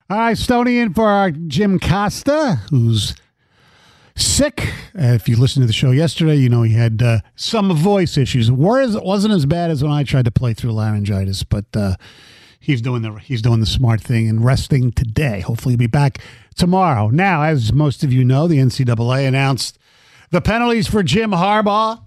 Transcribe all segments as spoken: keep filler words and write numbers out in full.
All right, Stoney in for our Jim Costa, who's sick. Uh, if you listened to the show yesterday, you know he had uh, some voice issues. It wasn't as bad as when I tried to play through laryngitis, but uh, he's doing the he's doing the smart thing and resting today. Hopefully he'll be back tomorrow. Now, as most of you know, the N C double A announced the penalties for Jim Harbaugh: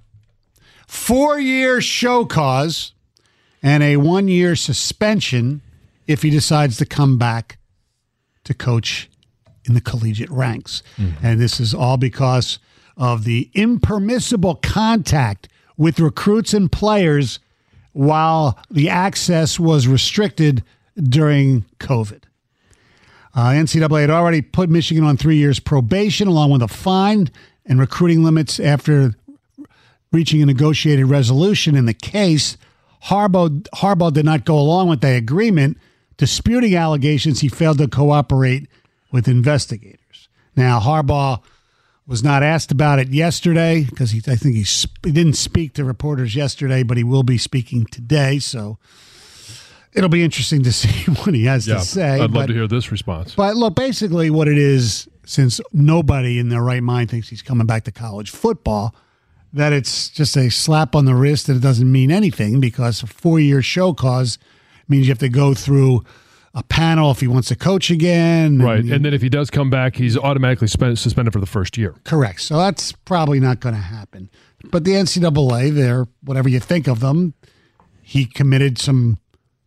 four-year show cause and a one-year suspension if he decides to come back to coach in the collegiate ranks. Mm-hmm. And this is all because of the impermissible contact with recruits and players while the access was restricted during COVID. Uh, N C double A had already put Michigan on three years probation along with a fine and recruiting limits after reaching a negotiated resolution in the case. Harbaugh, Harbaugh did not go along with the agreement, disputing allegations he failed to cooperate with investigators. Now, Harbaugh was not asked about it yesterday because he, I think he, sp- he didn't speak to reporters yesterday, but he will be speaking today. So it'll be interesting to see what he has yeah, to say. I'd love but, to hear this response. But look, basically what it is, since nobody in their right mind thinks he's coming back to college football, that it's just a slap on the wrist and it doesn't mean anything because a four-year show cause means you have to go through a panel if he wants to coach again. Right, and, and then if he does come back, he's automatically spent, suspended for the first year. Correct. So that's probably not going to happen. But the N C double A, they're, whatever you think of them, he committed some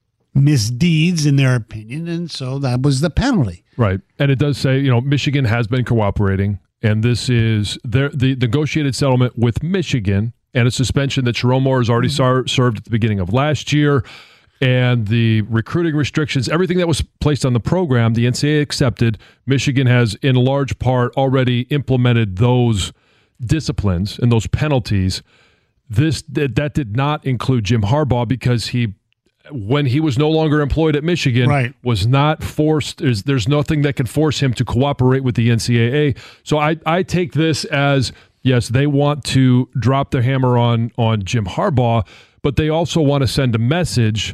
misdeeds in their opinion, and so that was the penalty. Right, and it does say, you know, Michigan has been cooperating, and this is their, the negotiated settlement with Michigan and a suspension that Sharon Moore has already mm-hmm. sar- served at the beginning of last year. And the recruiting restrictions, everything that was placed on the program, the N C double A accepted. Michigan has, in large part, already implemented those disciplines and those penalties. This that, that did not include Jim Harbaugh because he, when he was no longer employed at Michigan, right. was not forced. There's, there's nothing that can force him to cooperate with the N C double A. So I, I take this as, yes, they want to drop the hammer on, on Jim Harbaugh, but they also want to send a message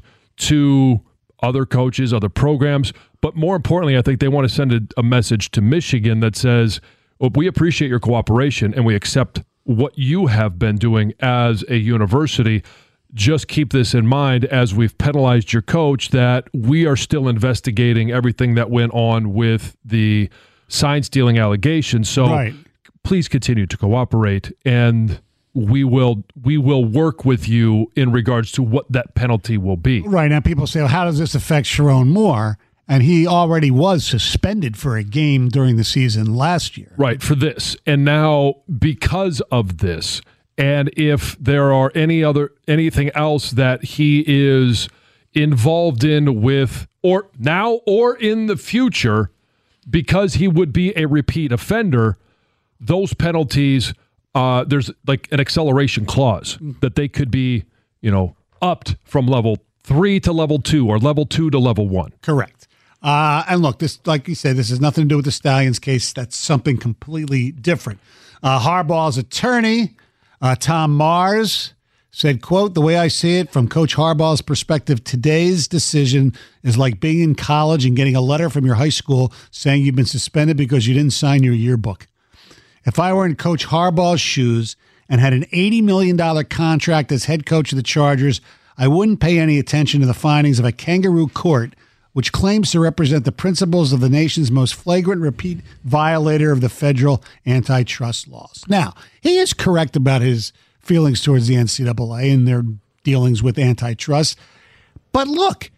to other coaches, other programs. But more importantly, I think they want to send a, a message to Michigan that says, well, we appreciate your cooperation and we accept what you have been doing as a university. Just keep this in mind as we've penalized your coach, that we are still investigating everything that went on with the sign stealing allegations. So right. please continue to cooperate, and we will we will work with you in regards to what that penalty will be. Right. Now people say, well, how does this affect Sharon Moore? And he already was suspended for a game during the season last year. Right, for this. And now because of this, and if there are any other anything else that he is involved in with, or now or in the future, because he would be a repeat offender, those penalties, uh, there's like an acceleration clause that they could be, you know, upped from level three to level two or level two to level one. Correct. Uh, and look, this, like you said, this has nothing to do with the Stallions case. That's something completely different. Uh, Harbaugh's attorney, uh, Tom Mars, said, quote, "The way I see it from Coach Harbaugh's perspective, today's decision is like being in college and getting a letter from your high school saying you've been suspended because you didn't sign your yearbook. If I were in Coach Harbaugh's shoes and had an eighty million dollars contract as head coach of the Chargers, I wouldn't pay any attention to the findings of a kangaroo court which claims to represent the principles of the nation's most flagrant repeat violator of the federal antitrust laws." Now, he is correct about his feelings towards the N C double A and their dealings with antitrust. But look,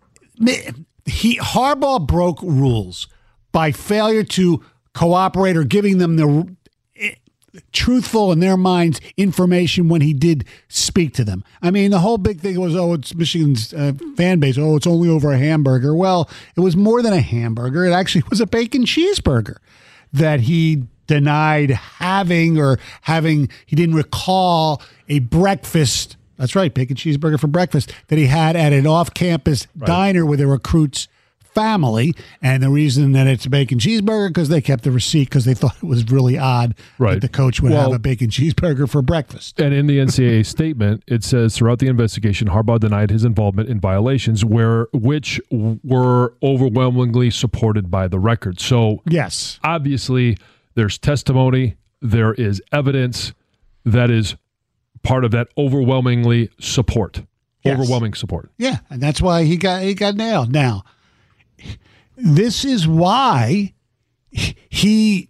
he Harbaugh broke rules by failure to cooperate or giving them the truthful, in their minds, information when he did speak to them. I mean, the whole big thing was, oh, it's Michigan's uh, fan base. Oh, it's only over a hamburger. Well, it was more than a hamburger. It actually was a bacon cheeseburger that he denied having or having, he didn't recall a breakfast. That's right, bacon cheeseburger for breakfast that he had at an off-campus right. diner where the recruits family. And the reason that it's a bacon cheeseburger because they kept the receipt because they thought it was really odd Right. that the coach would Well, have a bacon cheeseburger for breakfast. And in the N C double A statement, it says throughout the investigation, Harbaugh denied his involvement in violations where which were overwhelmingly supported by the record. So Yes. obviously, there's testimony, there is evidence that is part of that overwhelmingly support. Yes. Overwhelming support. Yeah, and that's why he got he got nailed. Now, this is why he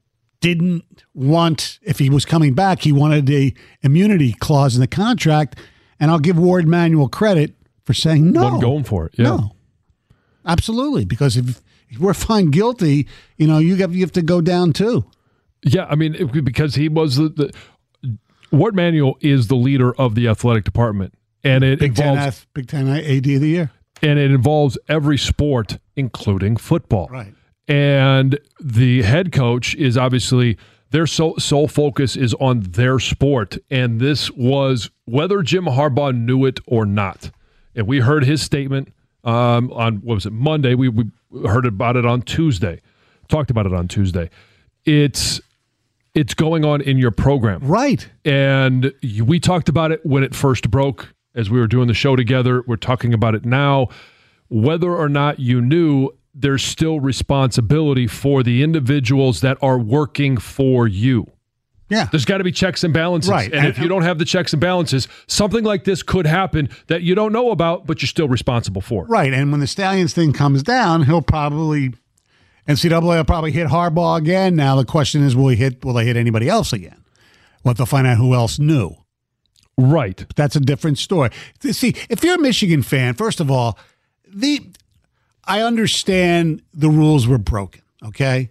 didn't want, if he was coming back, he wanted a immunity clause in the contract. And I'll give Ward Manuel credit for saying no. Wasn't going for it. Yeah. No, absolutely, because if, if we're found guilty, you know, you have you have to go down too. Yeah, I mean, it, because he was the, the Ward Manuel is the leader of the athletic department, and it Big Ten, involves F, Big Ten A D of the year, and it involves every sport, including football. right? And the head coach is obviously their sole, sole focus is on their sport, and this was whether Jim Harbaugh knew it or not. And we heard his statement um, on what was it Monday? We, we heard about it on Tuesday, talked about it on Tuesday. It's it's going on in your program, Right. and we talked about it when it first broke as we were doing the show together. We're talking about it now. Whether or not you knew, there's still responsibility for the individuals that are working for you. Yeah. There's got to be checks and balances. Right. And, and if you don't have the checks and balances, something like this could happen that you don't know about, but you're still responsible for. Right, and when the Stallions thing comes down, he'll probably N C double A will probably hit Harbaugh again. Now the question is, will he hit? Will they hit anybody else again? Well, they'll find out who else knew. Right. But that's a different story. See, if you're a Michigan fan, first of all, the I understand the rules were broken. Okay,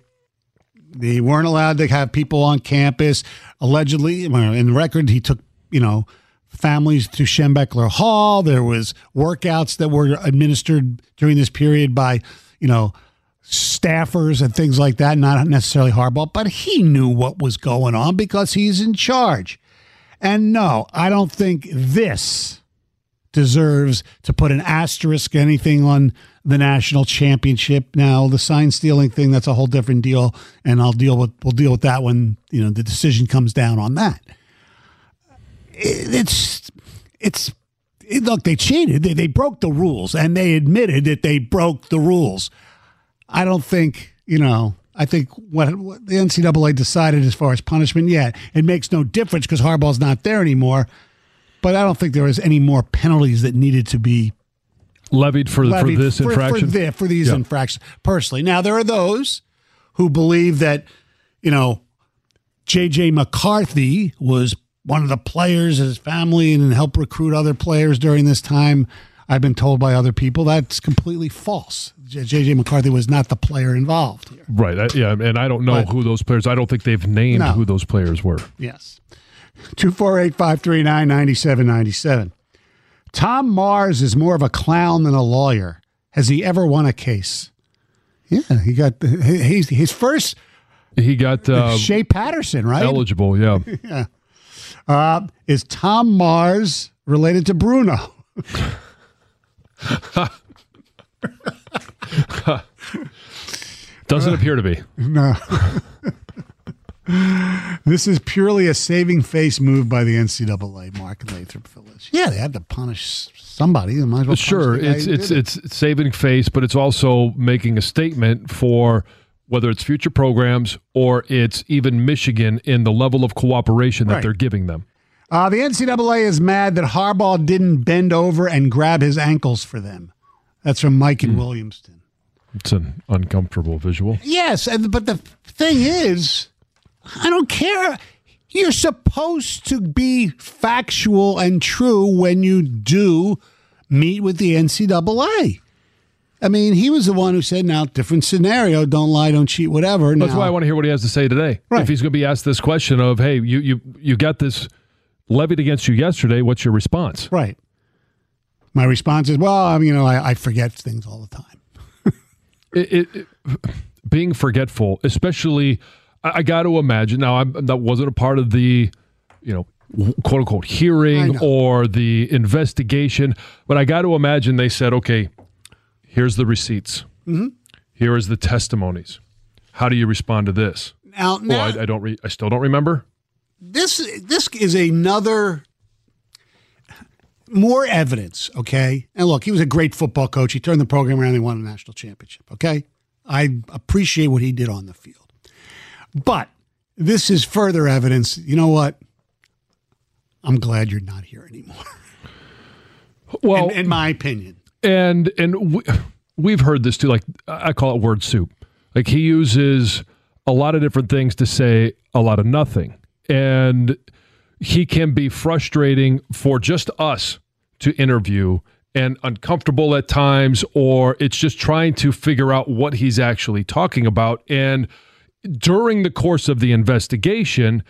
they weren't allowed to have people on campus. Allegedly, in the record, he took you know families to Schembechler Hall. There was workouts that were administered during this period by you know. staffers and things like that, not necessarily Harbaugh, but he knew what was going on because he's in charge. And no, I don't think this deserves to put an asterisk anything on the national championship. Now, the sign stealing thing, that's a whole different deal, and I'll deal with we'll deal with that when, you know, the decision comes down on that. It, it's it's it, look, they cheated. They, they broke the rules, and they admitted that they broke the rules. I don't think, you know, I think what, what the N C double A decided as far as punishment, yeah, it makes no difference because Harbaugh's not there anymore. But I don't think there was any more penalties that needed to be Levied for, levied for this for, infraction? For, the, for these Yeah. infractions, personally. Now, there are those who believe that, you know, J J McCarthy was one of the players, his family, and helped recruit other players during this time. I've been told by other people that's completely false. J J McCarthy was not the player involved here. Right. I, yeah, and I don't know But- who those players. I don't think they've named No. who those players were. Yes. two four eight, five three nine, nine seven nine seven. Tom Mars is more of a clown than a lawyer. Has he ever won a case? Yeah, he got his, his first He got uh, Shea Patterson, right? eligible. Yeah. Yeah. Uh, is Tom Mars related to Bruno? Doesn't appear to be. No. This is purely a saving face move by the N C double A, Mark Lathrop Village. Yeah, they had to punish somebody. They might as well Sure, punish the guy it's who it's did it. it's saving face, but it's also making a statement for whether it's future programs or it's even Michigan in the level of cooperation that Right. they're giving them. Uh, the N C double A is mad that Harbaugh didn't bend over and grab his ankles for them. That's from Mike in Williamston. It's an uncomfortable visual. Yes, and, but the thing is, I don't care. You're supposed to be factual and true when you do meet with the N C double A. I mean, he was the one who said, now, different scenario, don't lie, don't cheat, whatever. That's now, why I want to hear what he has to say today. Right. If he's going to be asked this question of, hey, you you you got this levied against you yesterday, what's your response? Right. My response is, well, I mean, you know, I, I forget things all the time. It, it, it- being forgetful, especially, I, I got to imagine. Now, I'm, that wasn't a part of the, you know, quote unquote I hearing know. or the investigation, but I got to imagine they said, okay, here's the receipts. Mm-hmm. Here is the testimonies. How do you respond to this? Now, now oh, I, I don't. Re- I still don't remember. This this is another more evidence. Okay, and look, he was a great football coach. He turned the program around. They won a national championship. Okay, I appreciate what he did on the field, but this is further evidence. You know what? I'm glad you're not here anymore. Well, in, in my opinion, and and we, we've heard this too. Like I call it word soup. Like he uses a lot of different things to say a lot of nothing, and he can be frustrating for just us to interview and uncomfortable at times, or it's just trying to figure out what he's actually talking about. And during the course of the investigation,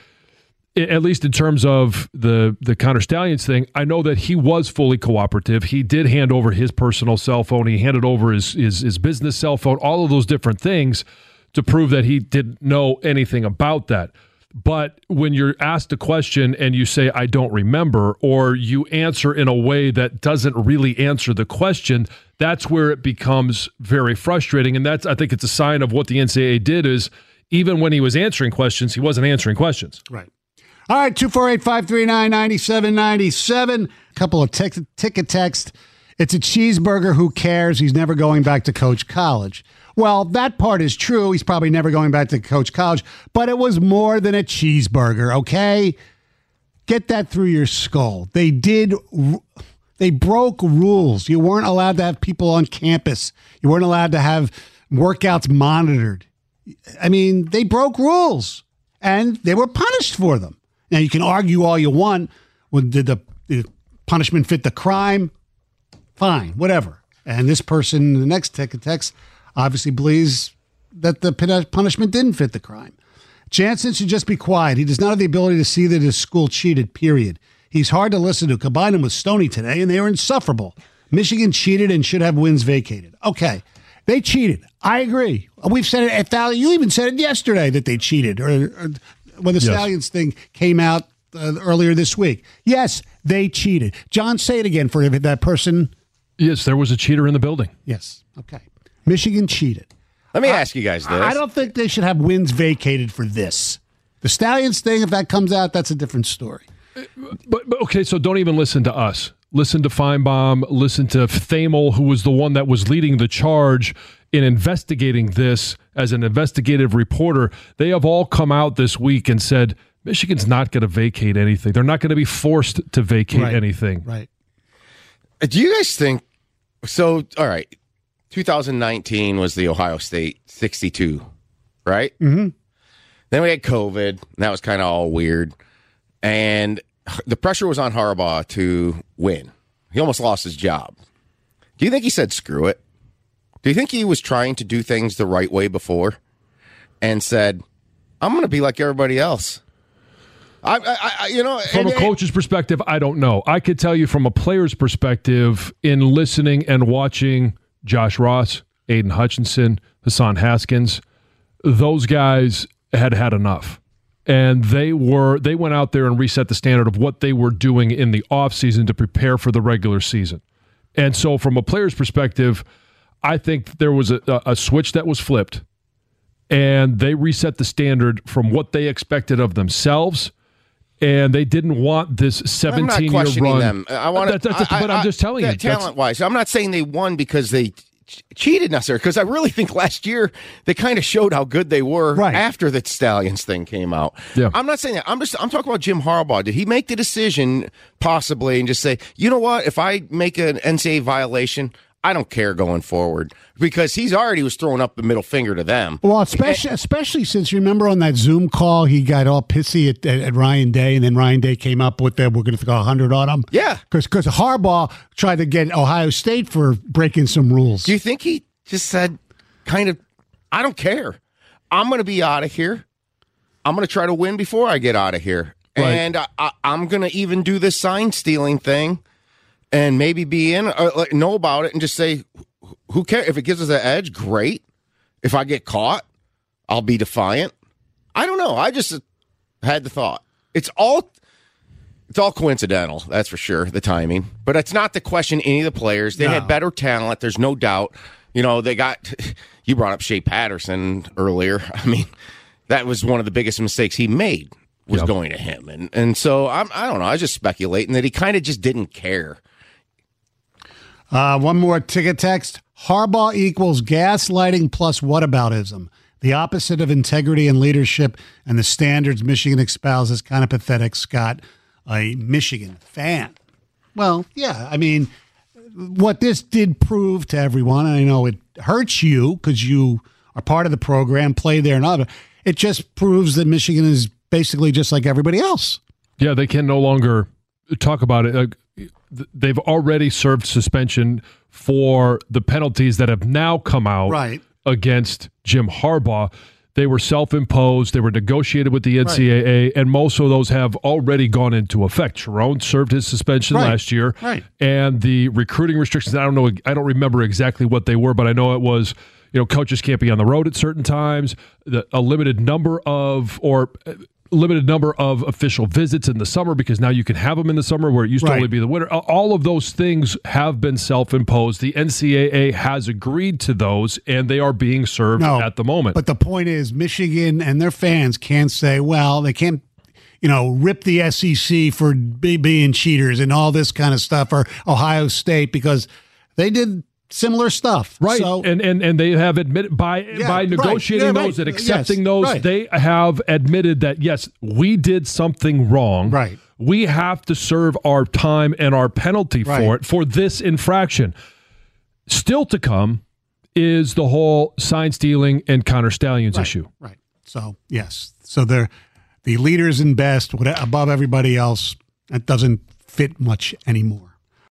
at least in terms of the the Connor Stalions thing, I know that he was fully cooperative. He did hand over his personal cell phone. He handed over his, his, his business cell phone, all of those different things to prove that he didn't know anything about that. But when you're asked a question and you say, I don't remember, or you answer in a way that doesn't really answer the question, that's where it becomes very frustrating. And that's, I think it's a sign of what the N C double A did is even when he was answering questions, he wasn't answering questions. Right. All right, two four eight, five three nine, nine seven nine seven. A couple of tic- ticket text. It's a cheeseburger. Who cares? He's never going back to coach college. Well, that part is true. He's probably never going back to coach college, but it was more than a cheeseburger, okay? Get that through your skull. They did, they broke rules. You weren't allowed to have people on campus. You weren't allowed to have workouts monitored. I mean, they broke rules, and they were punished for them. Now, you can argue all you want. Well, did the, the punishment fit the crime? Fine, whatever. And this person, the next ticket text, obviously believes that the punishment didn't fit the crime. Jansen should just be quiet. He does not have the ability to see that his school cheated, period. He's hard to listen to. Combine him with Stoney today, and they were insufferable. Michigan cheated and should have wins vacated. Okay, they cheated. I agree. We've said it. You even said it yesterday that they cheated, or, or when the yes. Stallions thing came out uh, earlier this week. Yes, they cheated. John, say it again for that person. Yes, there was a cheater in the building. Yes. Okay. Michigan cheated. Let me I, ask you guys this. I don't think they should have wins vacated for this. The Stallions thing, if that comes out, that's a different story. But, but okay, so don't even listen to us. Listen to Feinbaum. Listen to Thamel, who was the one that was leading the charge in investigating this as an investigative reporter. They have all come out this week and said, Michigan's not going to vacate anything. They're not going to be forced to vacate right. anything. Right. Do you guys think, so, all right, two thousand nineteen was the Ohio State sixty-two, right? Mm-hmm. Then we had COVID, and that was kind of all weird. And the pressure was on Harbaugh to win. He almost lost his job. Do you think he said, screw it? Do you think he was trying to do things the right way before and said, I'm going to be like everybody else? I, I, I you know, from and, a coach's perspective, I don't know. I could tell you from a player's perspective in listening and watching Josh Ross, Aiden Hutchinson, Hassan Haskins, those guys had had enough. And they were they went out there and reset the standard of what they were doing in the offseason to prepare for the regular season. And so from a player's perspective, I think there was a, a switch that was flipped, and they reset the standard from what they expected of themselves, and they didn't want this seventeen-year run. Them. I want that, that's, that's, I, I, but I'm just telling I, you. Talent-wise, I'm not saying they won because they cheated necessarily, because I really think last year they kind of showed how good they were right. after the Stallions thing came out. Yeah. I'm not saying that. I'm just I'm talking about Jim Harbaugh. Did he make the decision possibly and just say, you know what, if I make an N C double A violation, I don't care going forward, because he's already was throwing up the middle finger to them. Well, especially and, especially since you remember on that Zoom call, he got all pissy at, at, at Ryan Day, and then Ryan Day came up with that we're going to go one hundred on him. Yeah. Because Harbaugh tried to get Ohio State for breaking some rules. Do you think he just said kind of, I don't care. I'm going to be out of here. I'm going to try to win before I get out of here. Right. And I, I, I'm going to even do this sign stealing thing. And maybe be in, or like, know about it, and just say, who cares? If it gives us an edge, great. If I get caught, I'll be defiant. I don't know. I just had the thought. It's all it's all coincidental, that's for sure, the timing. But it's not to question any of the players. They no. had better talent, there's no doubt. You know, they got, you brought up Shea Patterson earlier. I mean, that was one of the biggest mistakes he made was yep. going to him. And and so, I'm, I don't know, I was just speculating that he kind of just didn't care. Uh, one more ticket text. Harbaugh equals gaslighting plus whataboutism. The opposite of integrity and leadership and the standards Michigan espouses. Kind of pathetic, Scott, a Michigan fan. Well, yeah, I mean, what this did prove to everyone, and I know it hurts you because you are part of the program, play there and other, it just proves that Michigan is basically just like everybody else. Yeah, they can no longer talk about it. Uh, they've already served suspension for the penalties that have now come out right. against Jim Harbaugh. They were self-imposed. They were negotiated with the N C double A, right. and most of those have already gone into effect. Sharon served his suspension right. last year, right. and the recruiting restrictions, I don't know, I don't remember exactly what they were, but I know it was, you know, coaches can't be on the road at certain times, the, a limited number of, or limited number of official visits in the summer, because now you can have them in the summer where it used right. to only be the winter. All of those things have been self-imposed. The N C double A has agreed to those, and they are being served no, at the moment. But the point is, Michigan and their fans can't say, well, they can't, you know, rip the S E C for be, being cheaters and all this kind of stuff, or Ohio State, because they did similar stuff. Right. So, and, and and they have admitted by yeah, by negotiating right. yeah, those right. and accepting yes. those, right. they have admitted that, yes, we did something wrong. Right. We have to serve our time and our penalty right. for it, for this infraction. Still to come is the whole sign stealing and Connor Stalions right. issue. Right. So, yes. So they're the leaders and best above everybody else. That doesn't fit much anymore.